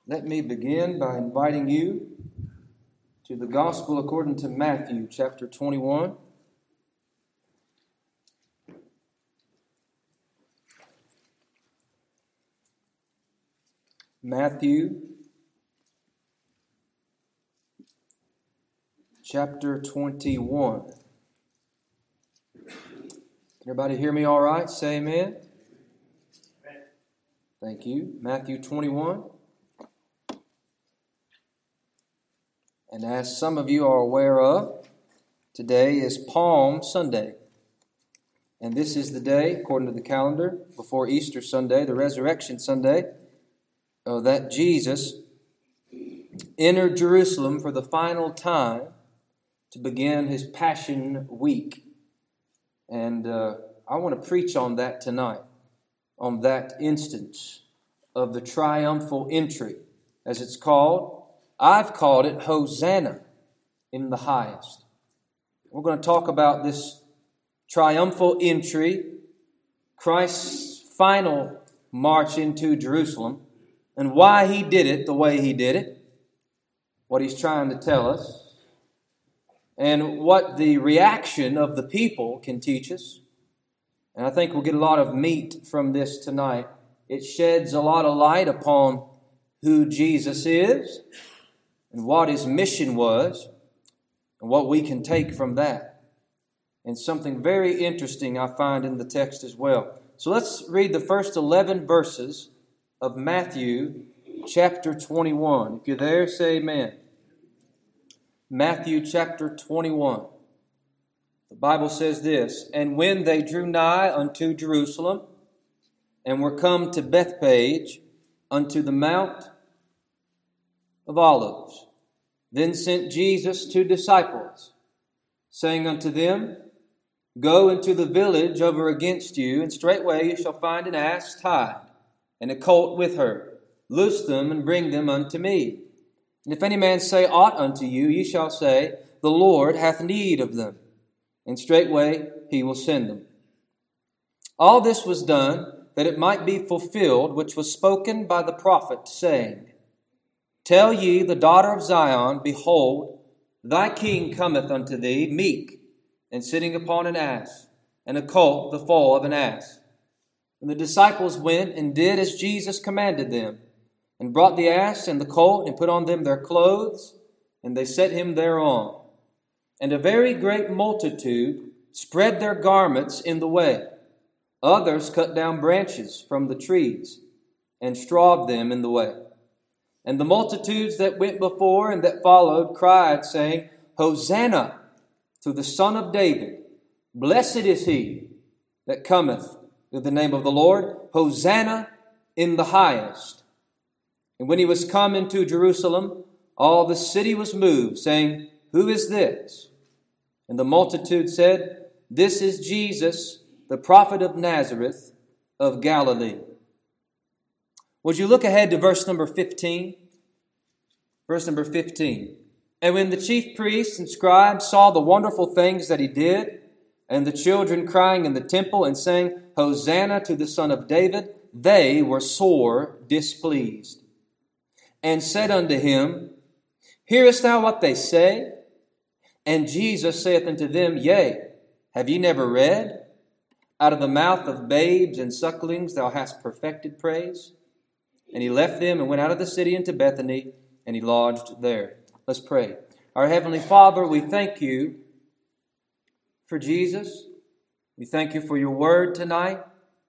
Let me begin by inviting you to the Gospel according to Matthew chapter 21. Matthew chapter 21. Can everybody hear me all right? Say amen. Thank you. Matthew 21. And as some of you are aware of, today is Palm Sunday. And this is the day, according to the calendar, before Easter Sunday, the Resurrection Sunday, that Jesus entered Jerusalem for the final time to begin his Passion Week. And I want to preach on that tonight, on that instance of the triumphal entry, as it's called. I've called it Hosanna in the highest. We're going to talk about this triumphal entry, Christ's final march into Jerusalem, and why he did it the way he did it, what he's trying to tell us, and what the reaction of the people can teach us. And I think we'll get a lot of meat from this tonight. It sheds a lot of light upon who Jesus is, and what his mission was, and what we can take from that. And something very interesting I find in the text as well. So let's read the first 11 verses of Matthew chapter 21. If you're there, say amen. Matthew chapter 21. The Bible says this, "And when they drew nigh unto Jerusalem, and were come to Bethphage, unto the Mount of Olives, then sent Jesus 2 disciples, saying unto them, Go into the village over against you, and straightway you shall find an ass tied, and a colt with her. Loose them, and bring them unto me. And if any man say aught unto you, ye shall say, The Lord hath need of them, and straightway he will send them. All this was done, that it might be fulfilled, which was spoken by the prophet, saying, Tell ye the daughter of Zion, Behold, thy king cometh unto thee, meek, and sitting upon an ass, and a colt the foal of an ass. And the disciples went and did as Jesus commanded them, and brought the ass and the colt, and put on them their clothes, and they set him thereon. And a very great multitude spread their garments in the way. Others cut down branches from the trees, and strawed them in the way. And the multitudes that went before and that followed cried, saying, Hosanna to the Son of David. Blessed is he that cometh in the name of the Lord. Hosanna in the highest. And when he was come into Jerusalem, all the city was moved, saying, Who is this? And the multitude said, This is Jesus, the prophet of Nazareth of Galilee. Would you look ahead to verse number 15? Verse number 15. And when the chief priests and scribes saw the wonderful things that he did, and the children crying in the temple and saying, Hosanna to the Son of David, they were sore displeased. And said unto him, Hearest thou what they say? And Jesus saith unto them, Yea, have ye never read? Out of the mouth of babes and sucklings thou hast perfected praise. And he left them and went out of the city into Bethany, and he lodged there. Let's pray. Our Heavenly Father, we thank you for Jesus. We thank you for your word tonight.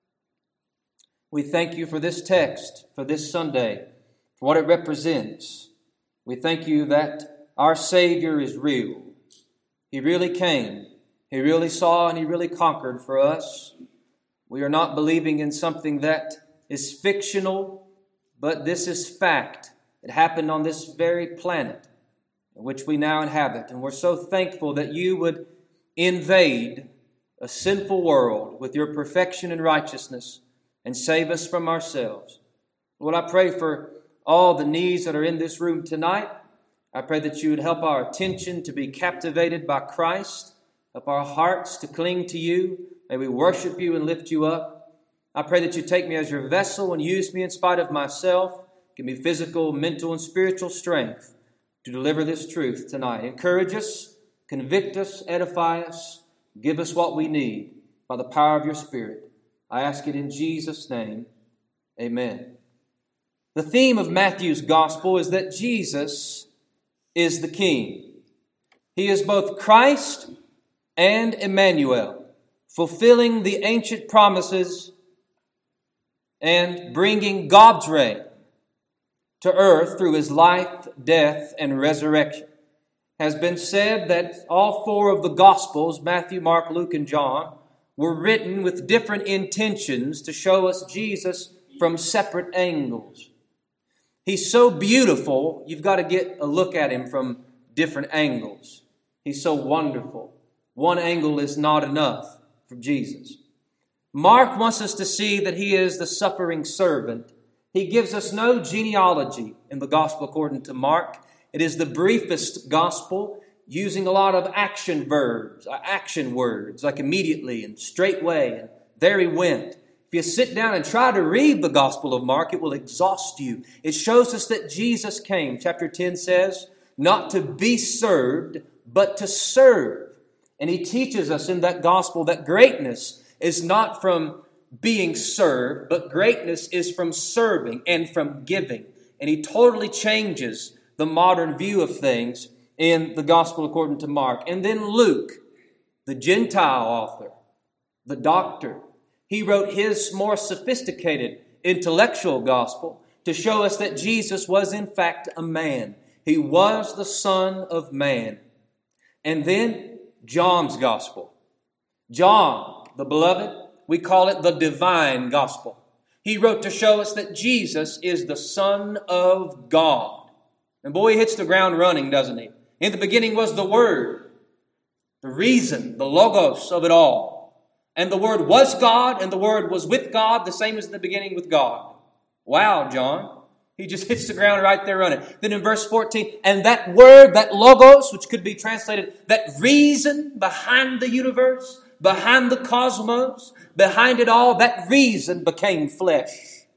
We thank you for this text, for this Sunday, for what it represents. We thank you that our Savior is real. He really came. He really saw and he really conquered for us. We are not believing in something that is fictional, but this is fact. It happened on this very planet in which we now inhabit. And we're so thankful that you would invade a sinful world with your perfection and righteousness and save us from ourselves. Lord, I pray for all the needs that are in this room tonight. I pray that you would help our attention to be captivated by Christ, help our hearts to cling to you. May we worship you and lift you up. I pray that you take me as your vessel and use me in spite of myself. Give me physical, mental, and spiritual strength to deliver this truth tonight. Encourage us, convict us, edify us, give us what we need by the power of your Spirit. I ask it in Jesus' name. Amen. The theme of Matthew's gospel is that Jesus is the King. He is both Christ and Emmanuel, fulfilling the ancient promises and bringing God's reign to earth through his life, death, and resurrection. It has been said that all four of the Gospels, Matthew, Mark, Luke, and John, were written with different intentions to show us Jesus from separate angles. He's so beautiful, you've got to get a look at him from different angles. He's so wonderful. One angle is not enough for Jesus. Mark wants us to see that he is the suffering servant. He gives us no genealogy in the gospel according to Mark. It is the briefest gospel, using a lot of action verbs, action words, like immediately and straightway, and there he went. If you sit down and try to read the Gospel of Mark, it will exhaust you. It shows us that Jesus came. Chapter 10 says, not to be served, but to serve. And he teaches us in that gospel that greatness is not from being served, but greatness is from serving and from giving. And he totally changes the modern view of things in the gospel according to Mark. And then Luke, the Gentile author, the doctor, he wrote his more sophisticated intellectual gospel to show us that Jesus was in fact a man. He was the Son of Man. And then John's gospel. John, the beloved, we call it the divine gospel. He wrote to show us that Jesus is the Son of God. And boy, he hits the ground running, doesn't he? In the beginning was the Word, the reason, the logos of it all. And the Word was God, and the Word was with God, the same as in the beginning with God. Wow, John. He just hits the ground right there running. Then in verse 14, and that Word, that logos, which could be translated, that reason behind the universe, behind the cosmos, behind it all, that reason became flesh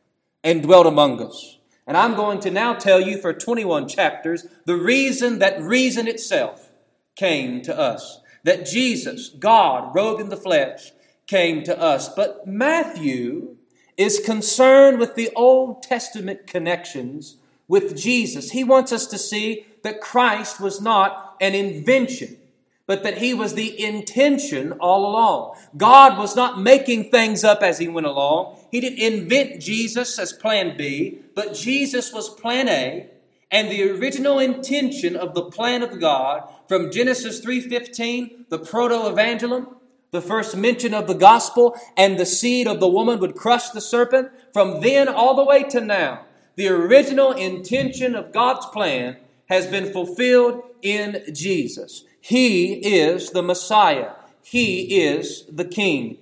and dwelt among us. And I'm going to now tell you for 21 chapters the reason that reason itself came to us. That Jesus, God, robed in the flesh, came to us. But Matthew is concerned with the Old Testament connections with Jesus. He wants us to see that Christ was not an invention, but that he was the intention all along. God was not making things up as he went along. He didn't invent Jesus as plan B, but Jesus was plan A, and the original intention of the plan of God from Genesis 3:15, the proto-evangelium, the first mention of the gospel, and the seed of the woman would crush the serpent. From then all the way to now, the original intention of God's plan has been fulfilled in Jesus. He is the Messiah. He is the King.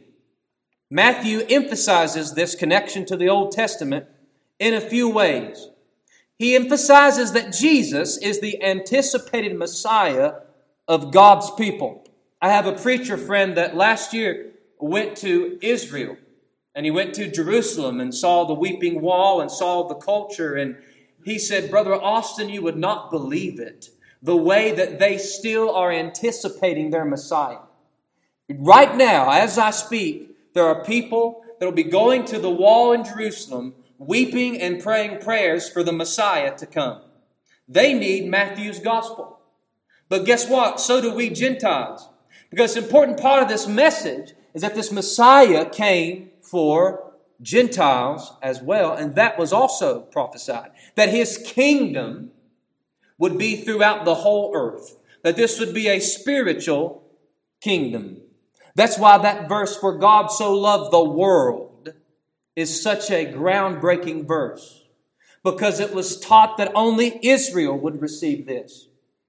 Matthew emphasizes this connection to the Old Testament in a few ways. He emphasizes that Jesus is the anticipated Messiah of God's people. I have a preacher friend that last year went to Israel, and he went to Jerusalem and saw the Weeping Wall and saw the culture. And he said, Brother Austin, you would not believe it, the way that they still are anticipating their Messiah. Right now, as I speak, there are people that will be going to the wall in Jerusalem, weeping and praying prayers for the Messiah to come. They need Matthew's gospel. But guess what? So do we Gentiles. Because an important part of this message is that this Messiah came for Gentiles as well. And that was also prophesied. That his kingdom would be throughout the whole earth. That this would be a spiritual kingdom. That's why that verse, for God so loved the world, is such a groundbreaking verse. Because it was taught that only Israel would receive this.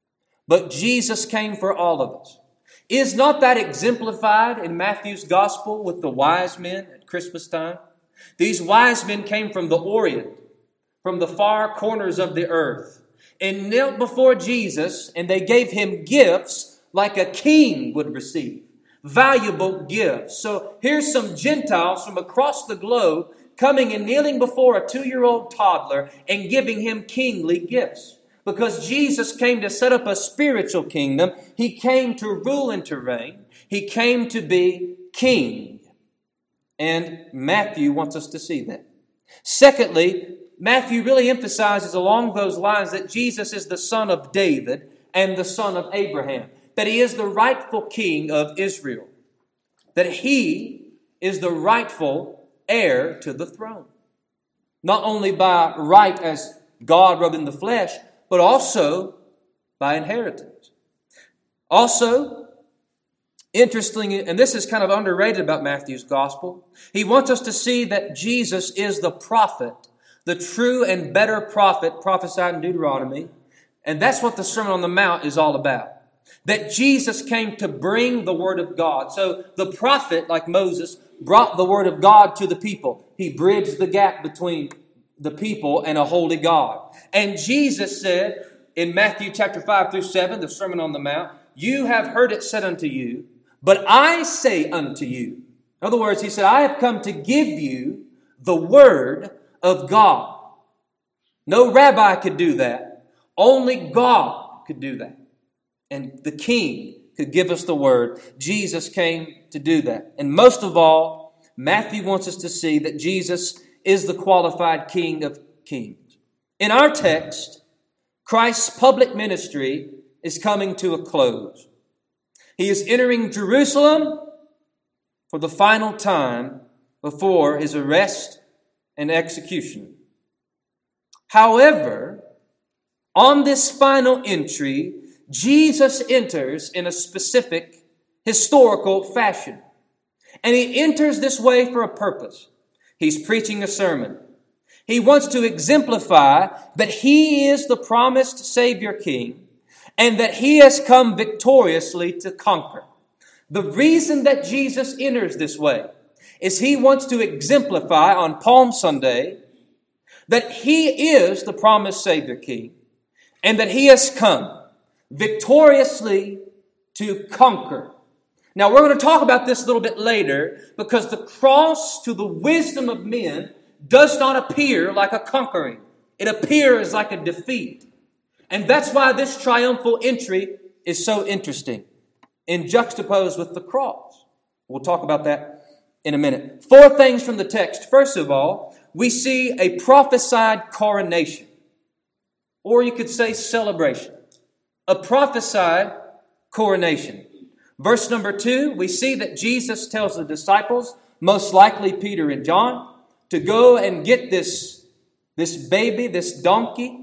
But Jesus came for all of us. Is not that exemplified in Matthew's gospel with the wise men at Christmas time? These wise men came from the Orient, from the far corners of the earth, and knelt before Jesus, and they gave him gifts like a king would receive. Valuable gifts. So here's some Gentiles from across the globe coming and kneeling before a 2-year-old toddler and giving him kingly gifts. Because Jesus came to set up a spiritual kingdom. He came to rule and to reign. He came to be king. And Matthew wants us to see that. Secondly, Matthew really emphasizes along those lines that Jesus is the son of David and the son of Abraham. That he is the rightful king of Israel. That he is the rightful heir to the throne. Not only by right as God robed in the flesh, but also by inheritance. Also, interestingly, and this is kind of underrated about Matthew's gospel, he wants us to see that Jesus is the prophet, the true and better prophet prophesied in Deuteronomy. And that's what the Sermon on the Mount is all about. That Jesus came to bring the Word of God. So the prophet, like Moses, brought the Word of God to the people. He bridged the gap between the people and a holy God. And Jesus said in Matthew chapter 5 through 7, the Sermon on the Mount, you have heard it said unto you, but I say unto you. In other words, he said, I have come to give you the Word of God. No rabbi could do that. Only God could do that. And the King could give us the Word. Jesus came to do that. And most of all, Matthew wants us to see that Jesus is the qualified King of Kings. In our text, Christ's public ministry is coming to a close. He is entering Jerusalem for the final time before his arrest and execution. However, on this final entry, Jesus enters in a specific historical fashion. And he enters this way for a purpose. He's preaching a sermon. He wants to exemplify that he is the promised Savior King and that he has come victoriously to conquer. The reason that Jesus enters this way is he wants to exemplify on Palm Sunday that he is the promised Savior King and that he has come victoriously to conquer. Now, we're going to talk about this a little bit later because the cross to the wisdom of men does not appear like a conquering. It appears like a defeat. And that's why this triumphal entry is so interesting and juxtaposed with the cross. We'll talk about that in a minute. 4 things from the text. First of all, we see a prophesied coronation, or you could say celebration. A prophesied coronation. Verse number 2, we see that Jesus tells the disciples, most likely Peter and John, to go and get this baby, this donkey,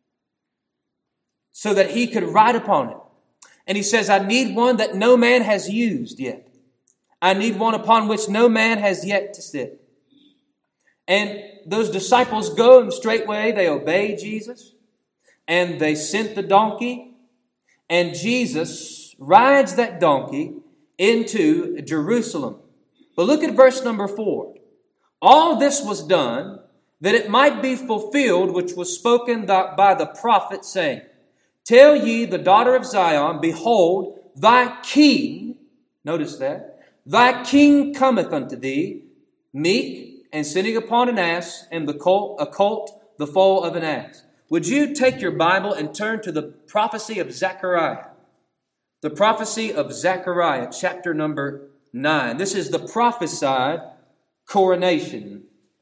so that he could ride upon it. And he says, I need one that no man has used yet. I need one upon which no man has yet to sit. And those disciples go and straightway they obey Jesus. And they sent the donkey. And Jesus rides that donkey into Jerusalem. But look at verse number 4. All this was done that it might be fulfilled which was spoken by the prophet, saying, Tell ye the daughter of Zion, behold, thy king, notice that, thy king cometh unto thee, meek, and sitting upon an ass, and a colt, the foal of an ass. Would you take your Bible and turn to the prophecy of Zechariah? The prophecy of Zechariah, chapter number 9. This is the prophesied coronation.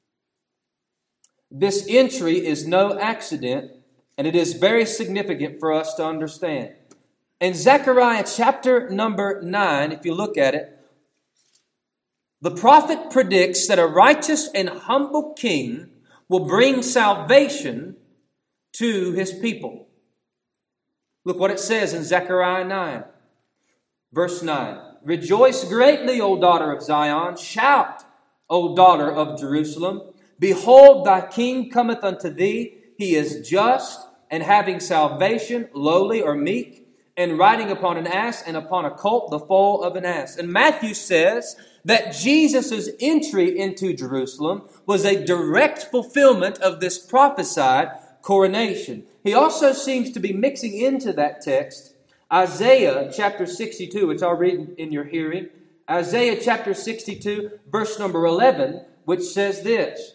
This entry is no accident, and it is very significant for us to understand. In Zechariah chapter number 9, if you look at it, the prophet predicts that a righteous and humble king will bring salvation to his people. Look what it says in Zechariah 9. Verse 9. Rejoice greatly, O daughter of Zion. Shout, O daughter of Jerusalem. Behold, thy king cometh unto thee. He is just and having salvation, lowly or meek, and riding upon an ass and upon a colt, the foal of an ass. And Matthew says that Jesus' entry into Jerusalem was a direct fulfillment of this prophesied coronation. He also seems to be mixing into that text Isaiah chapter 62, which I'll read in your hearing. Isaiah chapter 62, verse number 11, which says this,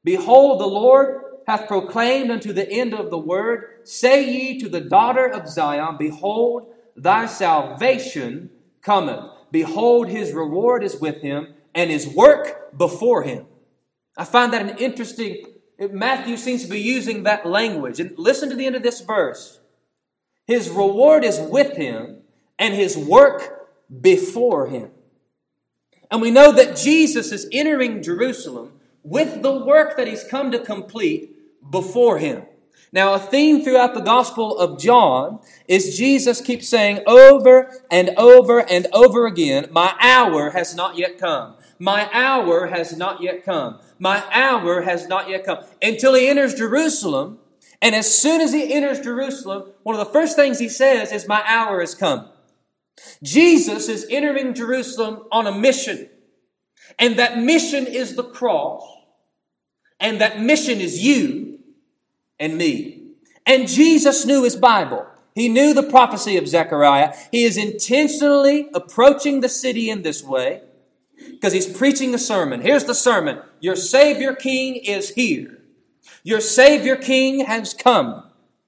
Behold, the Lord hath proclaimed unto the end of the word, say ye to the daughter of Zion, behold, thy salvation cometh. Behold, his reward is with him, and his work before him. I find that an interesting, Matthew seems to be using that language. And listen to the end of this verse. His reward is with him, and his work before him. And we know that Jesus is entering Jerusalem with the work that he's come to complete before him. Now, a theme throughout the Gospel of John is Jesus keeps saying over and over and over again, my hour has not yet come. My hour has not yet come. My hour has not yet come. Until he enters Jerusalem, and as soon as he enters Jerusalem, one of the first things he says is, my hour has come. Jesus is entering Jerusalem on a mission. And that mission is the cross. And that mission is you and me. And Jesus knew his Bible. He knew the prophecy of Zechariah. He is intentionally approaching the city in this way because he's preaching a sermon. Here's the sermon. Your Savior King is here. Your Savior King has come.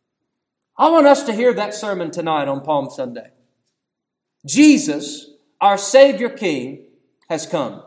I want us to hear that sermon tonight on Palm Sunday. Jesus, our Savior King, has come.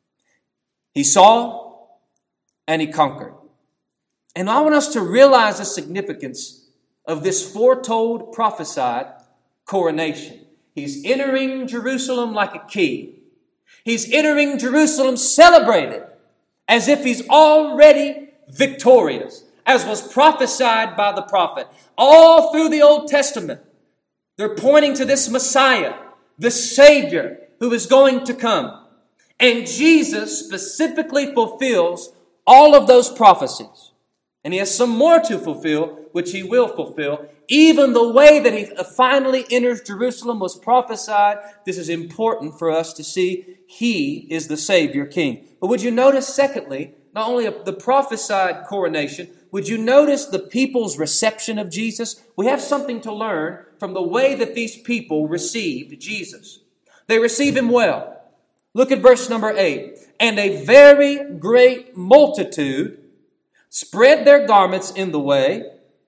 He saw and he conquered. And I want us to realize the significance of this foretold, prophesied coronation. He's entering Jerusalem like a king. He's entering Jerusalem celebrated as if he's already victorious, as was prophesied by the prophet. All through the Old Testament, they're pointing to this Messiah, the Savior who is going to come. And Jesus specifically fulfills all of those prophecies. And he has some more to fulfill, which he will fulfill. Even the way that he finally enters Jerusalem was prophesied. This is important for us to see. He is the Savior King. But would you notice, secondly, not only the prophesied coronation, would you notice the people's reception of Jesus? We have something to learn from the way that these people received Jesus. They receive him well. Look at verse number 8. And a very great multitude spread their garments in the way.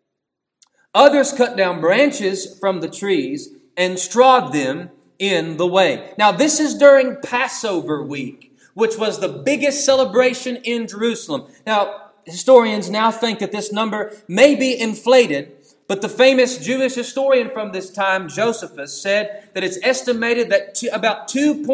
Others cut down branches from the trees and strawed them in the way. Now, this is during Passover week, which was the biggest celebration in Jerusalem. Now, historians now think that this number may be inflated, but the famous Jewish historian from this time, Josephus, said that it's estimated that about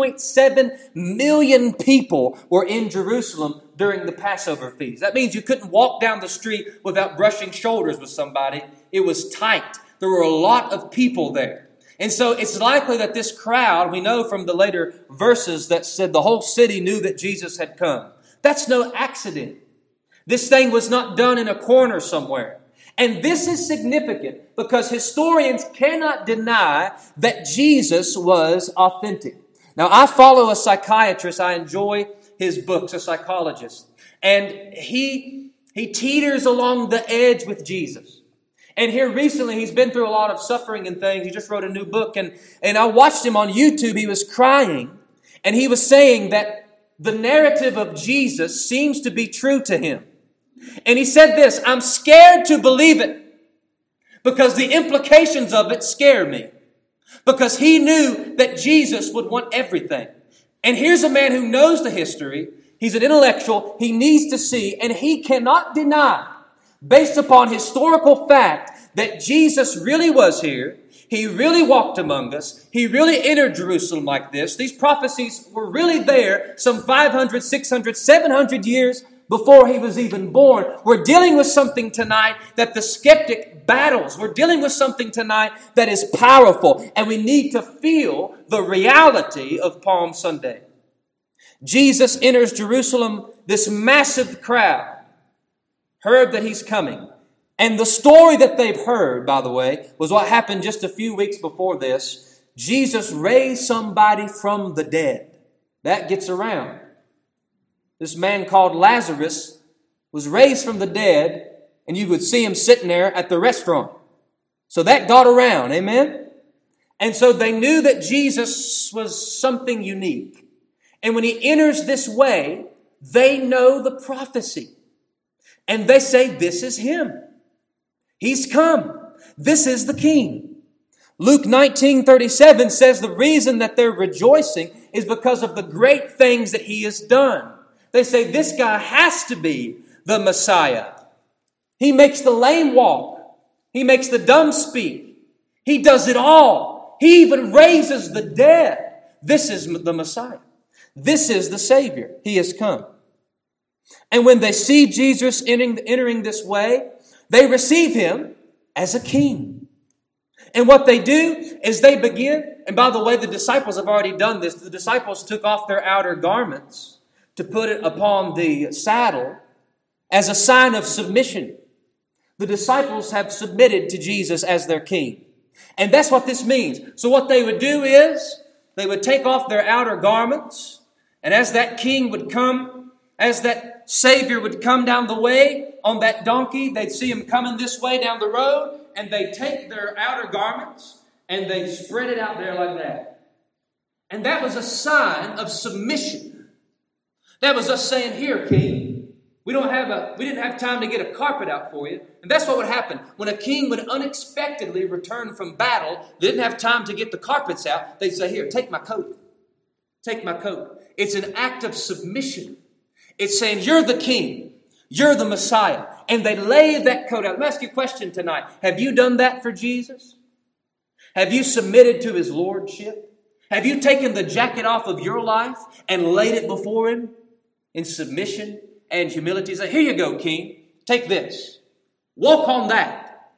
2.7 million people were in Jerusalem during the Passover feast. That means you couldn't walk down the street without brushing shoulders with somebody. It was tight. There were a lot of people there. And so it's likely that this crowd, we know from the later verses that said the whole city knew that Jesus had come. That's no accident. This thing was not done in a corner somewhere. And this is significant because historians cannot deny that Jesus was authentic. Now, I follow a psychiatrist. I enjoy his books, a psychologist. And he teeters along the edge with Jesus. And here recently, he's been through a lot of suffering and things. He just wrote a new book. And I watched him on YouTube. He was crying. And he was saying that the narrative of Jesus seems to be true to him. And he said this, I'm scared to believe it because the implications of it scare me. Because he knew that Jesus would want everything. And here's a man who knows the history. He's an intellectual. He needs to see, and he cannot deny, based upon historical fact, that Jesus really was here. He really walked among us. He really entered Jerusalem like this. These prophecies were really there some 500, 600, 700 years before he was even born. We're dealing with something tonight that the skeptic battles. We're dealing with something tonight that is powerful, and we need to feel the reality of Palm Sunday. Jesus enters Jerusalem. This massive crowd heard that he's coming. And the story that they've heard, by the way, was what happened just a few weeks before this. Jesus raised somebody from the dead. That gets around. This man called Lazarus was raised from the dead, and you would see him sitting there at the restaurant. So that got around, amen? And so they knew that Jesus was something unique. And when he enters this way, they know the prophecy. And they say, this is him. He's come. This is the king. Luke 19:37 says the reason that they're rejoicing is because of the great things that he has done. They say this guy has to be the Messiah. He makes the lame walk. He makes the dumb speak. He does it all. He even raises the dead. This is the Messiah. This is the Savior. He has come. And when they see Jesus entering this way, they receive him as a king. And what they do is they begin, and by the way, the disciples have already done this. The disciples took off their outer garments to put it upon the saddle as a sign of submission. The disciples have submitted to Jesus as their king. And that's what this means. So what they would do is they would take off their outer garments, and as that king would come, as that Savior would come down the way on that donkey, they'd see him coming this way down the road, and they'd take their outer garments and they'd spread it out there like that. And that was a sign of submission. That was us saying, here, king, we didn't have time to get a carpet out for you. And that's what would happen. When a king would unexpectedly return from battle, they didn't have time to get the carpets out. They'd say, here, take my coat. Take my coat. It's an act of submission. It's saying, you're the king. You're the Messiah. And they lay that coat out. Let me ask you a question tonight. Have you done that for Jesus? Have you submitted to his lordship? Have you taken the jacket off of your life and laid it before him in submission and humility? Say, here you go, king. Take this. Walk on that.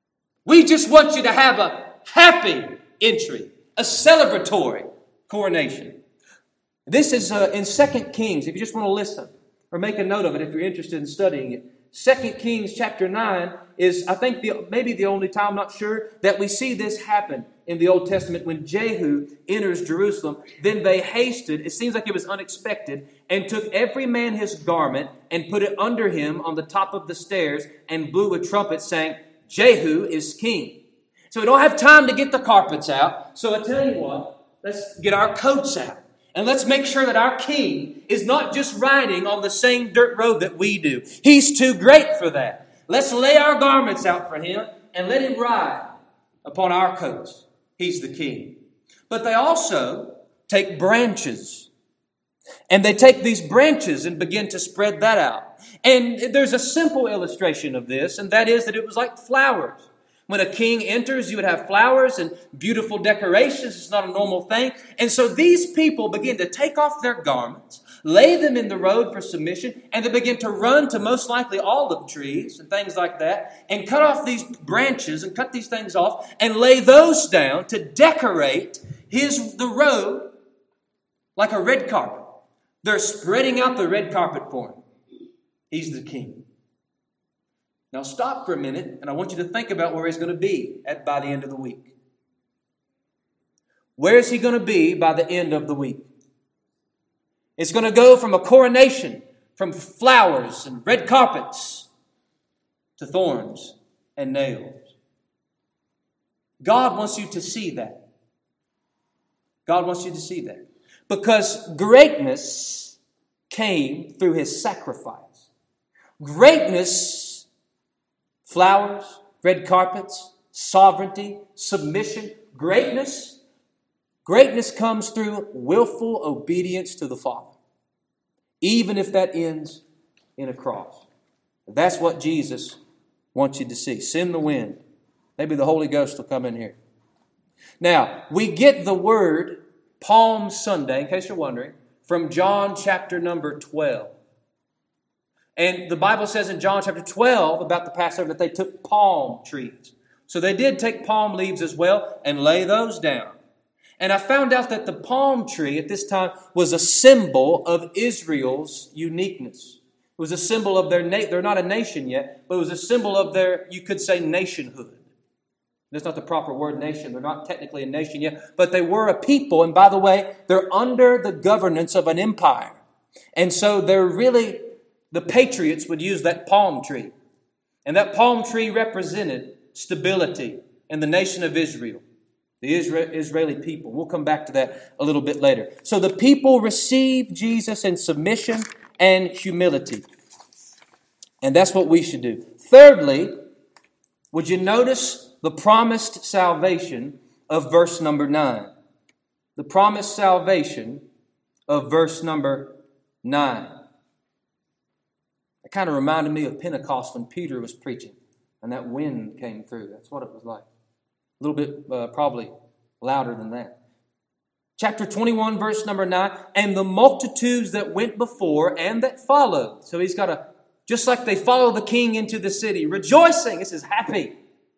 We just want you to have a happy entry, a celebratory coronation. This is in 2 Kings, if you just want to listen or make a note of it if you're interested in studying it. 2 Kings chapter 9 is, I think, maybe the only time, I'm not sure, that we see this happen in the Old Testament. When Jehu enters Jerusalem, then they hasted, it seems like it was unexpected, and took every man his garment and put it under him on the top of the stairs and blew a trumpet saying, Jehu is king. So we don't have time to get the carpets out. So I tell you what, let's get our coats out. And let's make sure that our king is not just riding on the same dirt road that we do. He's too great for that. Let's lay our garments out for him and let him ride upon our coats. He's the king. But they also take branches. And they take these branches and begin to spread that out. And there's a simple illustration of this, and that is that it was like flowers. When a king enters, you would have flowers and beautiful decorations. It's not a normal thing. And so these people begin to take off their garments, lay them in the road for submission, and they begin to run to most likely olive trees and things like that, and cut off these branches and cut these things off and lay those down to decorate the road like a red carpet. They're spreading out the red carpet for him. He's the king. Now stop for a minute, and I want you to think about where he's going to be by the end of the week. Where is he going to be by the end of the week? It's going to go from a coronation, from flowers and red carpets, to thorns and nails. God wants you to see that. God wants you to see that. Because greatness came through his sacrifice. Greatness, flowers, red carpets, sovereignty, submission, greatness comes through willful obedience to the Father, even if that ends in a cross. That's what Jesus wants you to see. Send the wind. Maybe the Holy Ghost will come in here. Now, we get the word Palm Sunday, in case you're wondering, from John chapter number 12. And the Bible says in John chapter 12 about the Passover that they took palm trees. So they did take palm leaves as well and lay those down. And I found out that the palm tree at this time was a symbol of Israel's uniqueness. It was a symbol of they're not a nation yet, but it was a symbol of their, you could say, nationhood. That's not the proper word, nation. They're not technically a nation yet, but they were a people. And by the way, they're under the governance of an empire. And so they're really, the patriots would use that palm tree. And that palm tree represented stability in the nation of Israel, the Israeli people. We'll come back to that a little bit later. So the people received Jesus in submission and humility. And that's what we should do. Thirdly, would you notice the promised salvation of verse number 9? The promised salvation of verse number 9. It kind of reminded me of Pentecost when Peter was preaching and that wind came through. That's what it was like. A little bit probably louder than that. Chapter 21, verse number 9. And the multitudes that went before and that followed. So he's got a, just like they follow the king into the city, rejoicing. This is happy.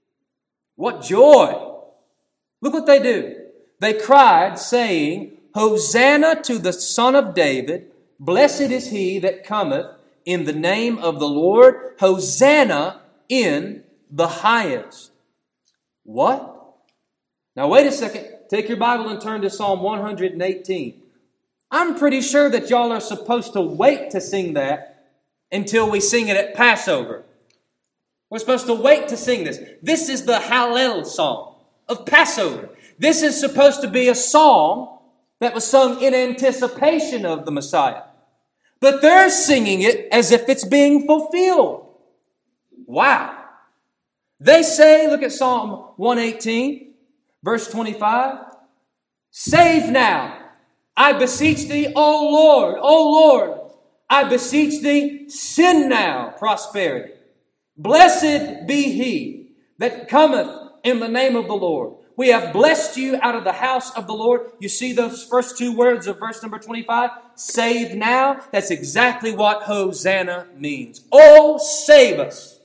What joy. Look what they do. They cried, saying, Hosanna to the Son of David. Blessed is he that cometh in the name of the Lord. Hosanna in the highest. What? Now wait a second. Take your Bible and turn to Psalm 118. I'm pretty sure that y'all are supposed to wait to sing that until we sing it at Passover. We're supposed to wait to sing this. This is the Hallel song of Passover. This is supposed to be a song that was sung in anticipation of the Messiah. But they're singing it as if it's being fulfilled. Wow. They say, look at Psalm 118, verse 25. Save now, I beseech thee, O Lord, I beseech thee, send now prosperity. Blessed be he that cometh in the name of the Lord. We have blessed you out of the house of the Lord. You see those first two words of verse number 25? Save now. That's exactly what Hosanna means. Oh, save us.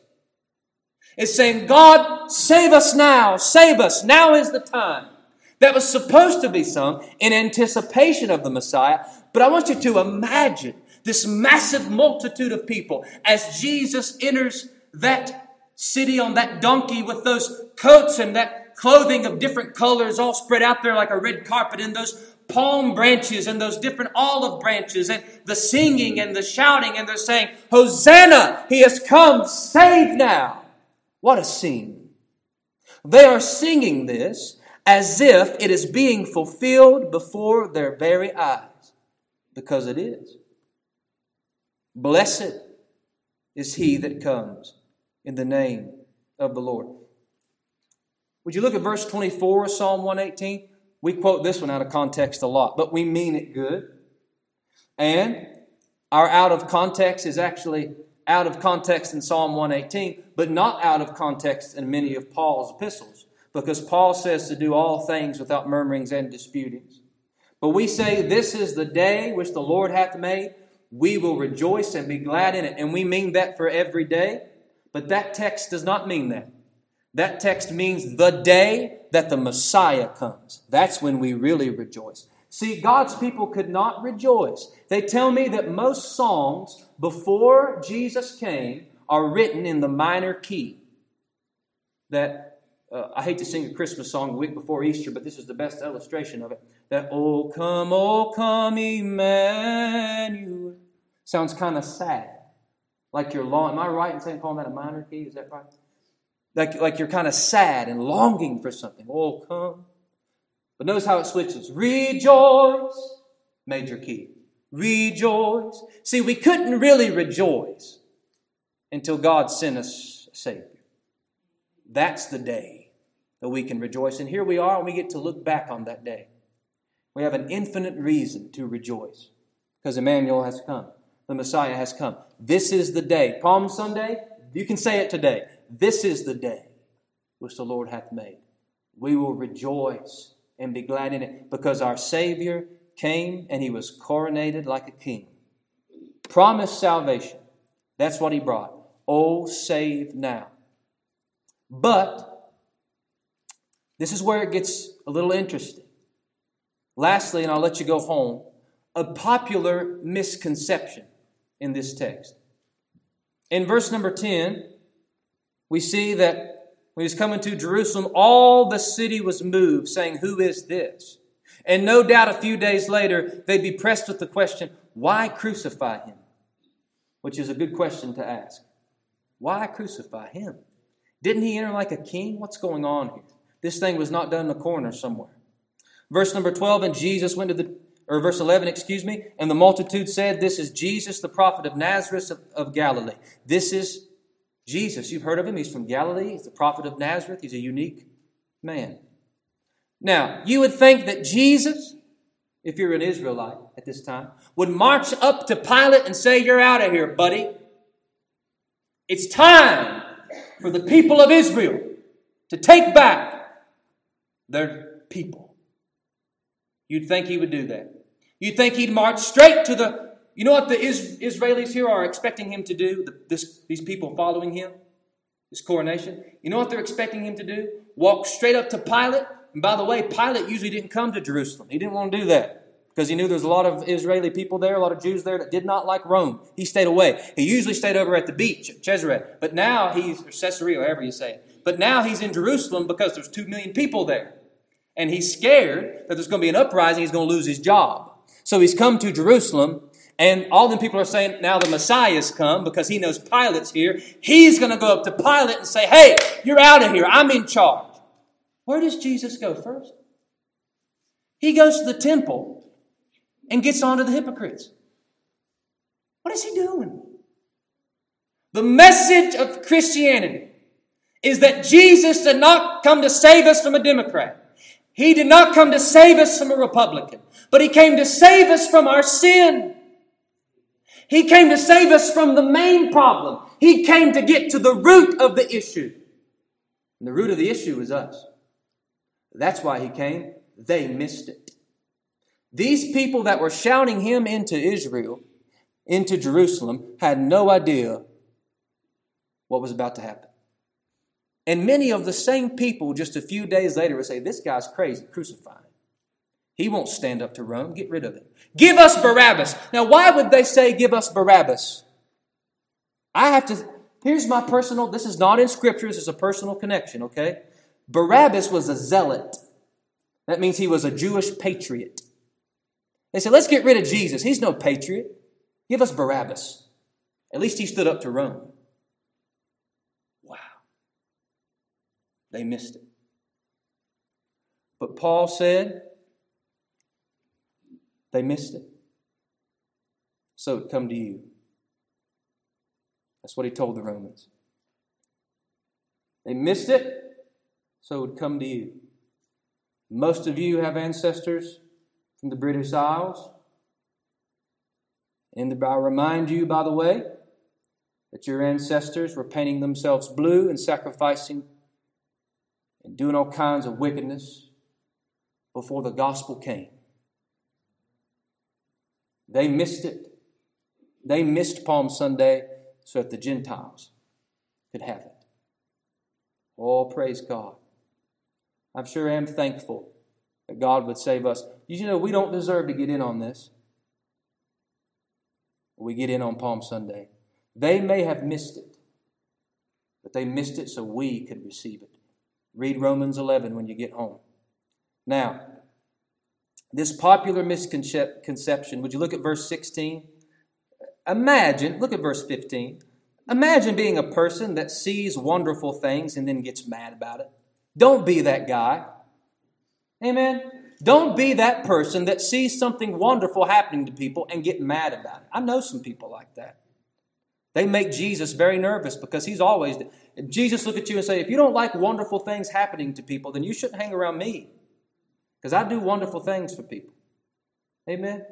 It's saying, God, save us now. Save us. Now is the time. That was supposed to be sung in anticipation of the Messiah. But I want you to imagine this massive multitude of people as Jesus enters that city on that donkey with those coats and that clothing of different colors all spread out there like a red carpet, and those palm branches and those different olive branches and the singing and the shouting, and they're saying, Hosanna, he has come, save now. What a scene. They are singing this as if it is being fulfilled before their very eyes, because it is. Blessed is he that comes in the name of the Lord. Would you look at verse 24 of Psalm 118? We quote this one out of context a lot, but we mean it good. And our out of context is actually out of context in Psalm 118, but not out of context in many of Paul's epistles, because Paul says to do all things without murmurings and disputings. But we say, this is the day which the Lord hath made. We will rejoice and be glad in it. And we mean that for every day. But that text does not mean that. That text means the day that the Messiah comes. That's when we really rejoice. See, God's people could not rejoice. They tell me that most songs before Jesus came are written in the minor key. That, I hate to sing a Christmas song the week before Easter, but this is the best illustration of it. That, O come, Emmanuel. Sounds kind of sad. Like you're long. Am I right in saying calling that a minor key? Is that right? Like you're kind of sad and longing for something. Oh, come. But notice how it switches. Rejoice. Major key. Rejoice. See, we couldn't really rejoice until God sent us a Savior. That's the day that we can rejoice. And here we are, and we get to look back on that day. We have an infinite reason to rejoice because Emmanuel has come. The Messiah has come. This is the day. Palm Sunday, you can say it today. This is the day which the Lord hath made. We will rejoice and be glad in it because our Savior came and he was coronated like a king. Promised salvation. That's what he brought. Oh, save now. But this is where it gets a little interesting. Lastly, and I'll let you go home, a popular misconception in this text. In verse number 10, we see that when he was coming to Jerusalem, all the city was moved, saying, who is this? And no doubt a few days later, they'd be pressed with the question, why crucify him? Which is a good question to ask. Why crucify him? Didn't he enter like a king? What's going on here? This thing was not done in a corner somewhere. Verse number 12, and Jesus went to the verse 11, excuse me. And the multitude said, "This is Jesus, the prophet of Nazareth of Galilee." This is Jesus. You've heard of him. He's from Galilee. He's the prophet of Nazareth. He's a unique man. Now, you would think that Jesus, if you're an Israelite at this time, would march up to Pilate and say, "You're out of here, buddy. It's time for the people of Israel to take back their people." You'd think he would do that. You'd think he'd march straight to the... You know what the Israelis here are expecting him to do? These people following him, this coronation. You know what they're expecting him to do? Walk straight up to Pilate. And by the way, Pilate usually didn't come to Jerusalem. He didn't want to do that because he knew there was a lot of Israeli people there, a lot of Jews there that did not like Rome. He stayed away. He usually stayed over at the beach at Caesarea. But now he's, or Caesarea, however you say it. But now he's in Jerusalem because there's 2 million people there. And he's scared that there's going to be an uprising. He's going to lose his job. So he's come to Jerusalem. And all them people are saying, now the Messiah's come because he knows Pilate's here. He's going to go up to Pilate and say, "Hey, you're out of here. I'm in charge." Where does Jesus go first? He goes to the temple and gets on to the hypocrites. What is he doing? The message of Christianity is that Jesus did not come to save us from a Democrat. He did not come to save us from a Republican. But he came to save us from our sin. He came to save us from the main problem. He came to get to the root of the issue. And the root of the issue is us. That's why he came. They missed it. These people that were shouting him into Israel, into Jerusalem, had no idea what was about to happen. And many of the same people just a few days later would say, "This guy's crazy, crucify him. He won't stand up to Rome. Get rid of him. Give us Barabbas." Now, why would they say, "Give us Barabbas"? Here's my personal, this is not in Scripture, this is a personal connection, okay? Barabbas was a zealot. That means he was a Jewish patriot. They said, "Let's get rid of Jesus. He's no patriot. Give us Barabbas." At least he stood up to Rome. Wow. They missed it. But Paul said, they missed it. So it come to you. That's what he told the Romans. They missed it, so it would come to you. Most of you have ancestors from the British Isles. And I remind you, by the way, that your ancestors were painting themselves blue and sacrificing and doing all kinds of wickedness before the gospel came. They missed it. They missed Palm Sunday so that the Gentiles could have it. Oh, praise God. I'm sure I am thankful that God would save us. You know, we don't deserve to get in on this. We get in on Palm Sunday. They may have missed it, but they missed it so we could receive it. Read Romans 11 when you get home. Now, this popular misconception, would you look at verse 16? Look at verse 15. Imagine being a person that sees wonderful things and then gets mad about it. Don't be that guy. Amen? Don't be that person that sees something wonderful happening to people and get mad about it. I know some people like that. They make Jesus very nervous because he's always... Jesus look at you and say, "If you don't like wonderful things happening to people, then you shouldn't hang around me. Because I do wonderful things for people." Amen?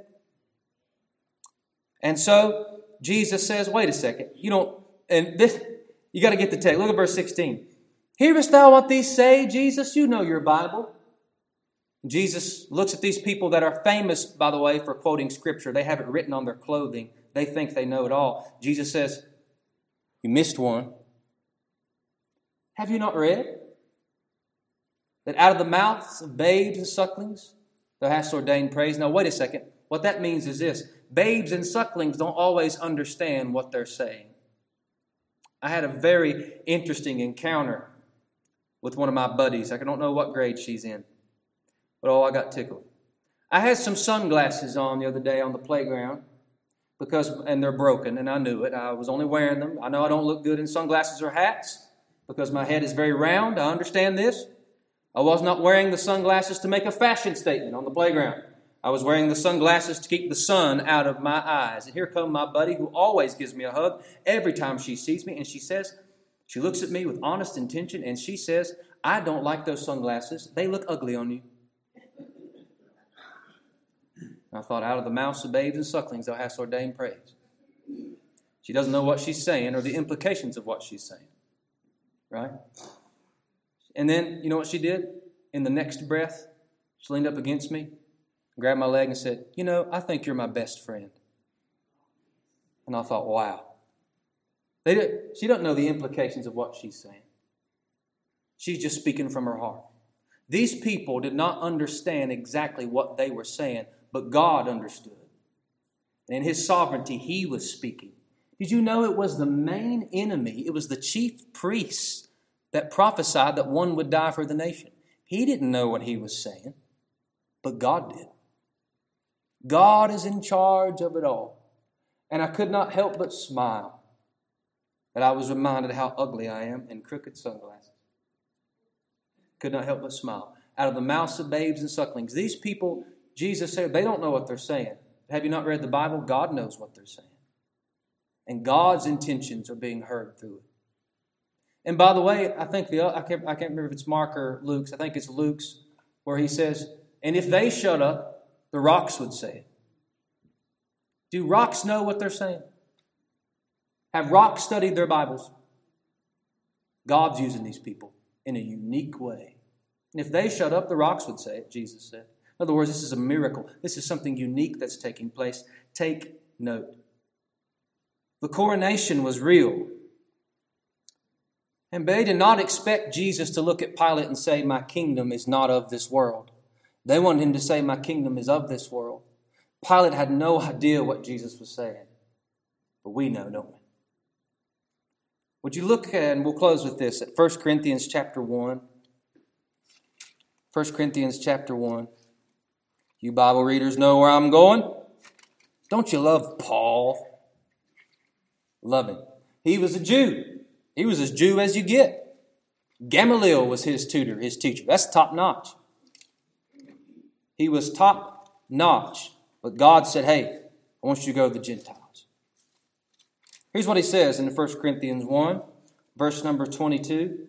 And so Jesus says, wait a second. You got to get the text. Look at verse 16. "Hearest thou what these say, Jesus? You know your Bible." Jesus looks at these people that are famous, by the way, for quoting Scripture. They have it written on their clothing. They think they know it all. Jesus says, "You missed one. Have you not read that out of the mouths of babes and sucklings thou hast ordained praise?" Now, wait a second. What that means is this. Babes and sucklings don't always understand what they're saying. I had a very interesting encounter with one of my buddies. I don't know what grade she's in. But I got tickled. I had some sunglasses on the other day on the playground and they're broken, and I knew it. I was only wearing them. I know I don't look good in sunglasses or hats because my head is very round. I understand this. I was not wearing the sunglasses to make a fashion statement on the playground. I was wearing the sunglasses to keep the sun out of my eyes. And here come my buddy who always gives me a hug every time she sees me. And she looks at me with honest intention and she says, I don't like those sunglasses. They look ugly on you. I thought, out of the mouths of babes and sucklings thou hast ordained praise. She doesn't know what she's saying or the implications of what she's saying. Right? And then, you know what she did? In the next breath, she leaned up against me, grabbed my leg and said, I think you're my best friend. And I thought, wow. She doesn't know the implications of what she's saying. She's just speaking from her heart. These people did not understand exactly what they were saying, but God understood. And in His sovereignty, He was speaking. Did you know it was the main enemy? It was the chief priests that prophesied that one would die for the nation. He didn't know what he was saying, but God did. God is in charge of it all. And I could not help but smile that I was reminded how ugly I am in crooked sunglasses. Could not help but smile. Out of the mouths of babes and sucklings. These people, Jesus said, they don't know what they're saying. Have you not read the Bible? God knows what they're saying. And God's intentions are being heard through it. And by the way, I think I can't remember if it's Mark or Luke's. I think it's Luke's, where he says, and if they shut up, the rocks would say it. Do rocks know what they're saying? Have rocks studied their Bibles? God's using these people in a unique way. And if they shut up, the rocks would say it, Jesus said. In other words, this is a miracle. This is something unique that's taking place. Take note. The coronation was real. And they did not expect Jesus to look at Pilate and say, my kingdom is not of this world. They wanted him to say, my kingdom is of this world. Pilate had no idea what Jesus was saying. But we know, don't we? Would you look, and we'll close with this, at 1 Corinthians chapter 1. 1 Corinthians chapter 1. You Bible readers know where I'm going. Don't you love Paul? Love him. He was a Jew. He was as Jew as you get. Gamaliel was his tutor, his teacher. That's top notch. He was top notch. But God said, hey, I want you to go to the Gentiles. Here's what he says in 1 Corinthians 1, verse number 22.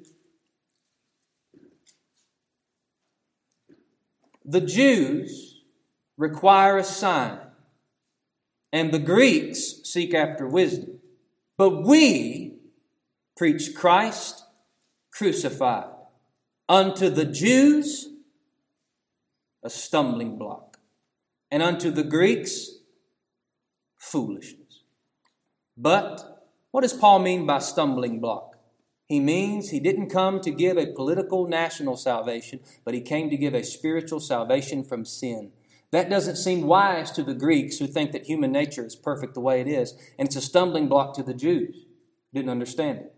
The Jews require a sign, and the Greeks seek after wisdom. But we preach Christ crucified. Unto the Jews, a stumbling block. And unto the Greeks, foolishness. But what does Paul mean by stumbling block? He means he didn't come to give a political national salvation, but he came to give a spiritual salvation from sin. That doesn't seem wise to the Greeks who think that human nature is perfect the way it is. And it's a stumbling block to the Jews. Didn't understand it.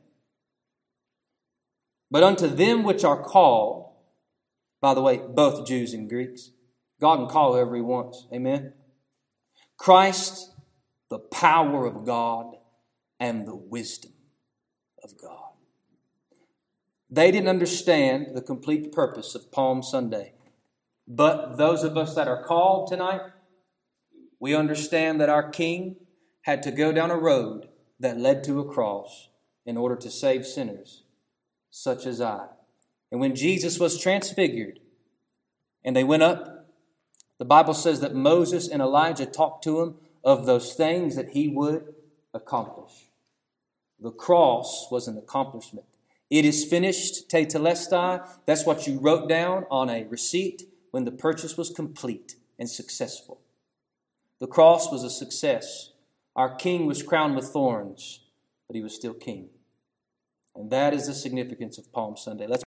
But unto them which are called, by the way, both Jews and Greeks, God can call whoever He wants. Amen? Christ, the power of God and the wisdom of God. They didn't understand the complete purpose of Palm Sunday. But those of us that are called tonight, we understand that our King had to go down a road that led to a cross in order to save sinners such as I. And when Jesus was transfigured and they went up, the Bible says that Moses and Elijah talked to him of those things that he would accomplish. The cross was an accomplishment. It is finished, tetelestai. That's what you wrote down on a receipt when the purchase was complete and successful. The cross was a success. Our King was crowned with thorns, but He was still King. And that is the significance of Palm Sunday. Let's